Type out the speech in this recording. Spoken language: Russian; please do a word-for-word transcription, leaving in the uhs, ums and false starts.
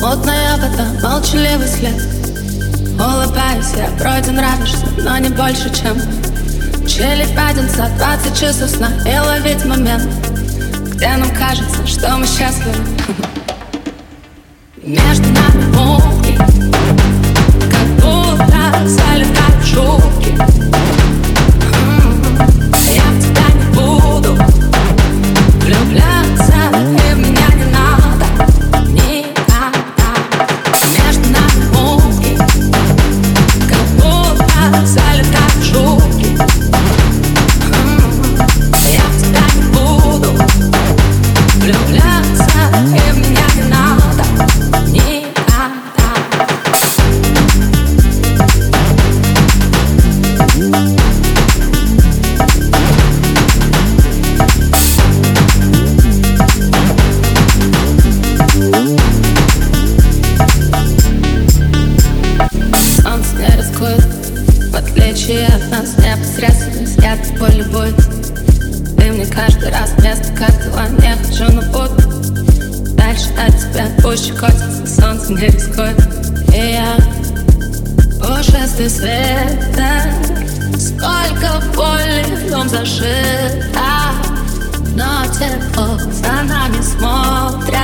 Мутная вода, молчаливый след. Улыбаюсь, я вроде нравишься, но не больше, чем челюсть пятница, двадцать часов сна. И ловить момент, где нам кажется, что мы счастливы. Между нами муки, как будто залетают шутки. Я в тебя не буду влюбляться, и в меня не надо никогда. Между нами муки, как будто залетают шутки. Я в тебя не буду влюбляться, и в меня не надо никогда. Солнце не рискует, в отличие от нас, непосредственность, я тобой любуюсь. Ты мне каждый раз вместо коктейля, не хочу на путь. Дальше от тебя пусть котится, солнце не рискует. И я пушистый света, сколько боли в нем зашито. Но тепло за нами смотрят.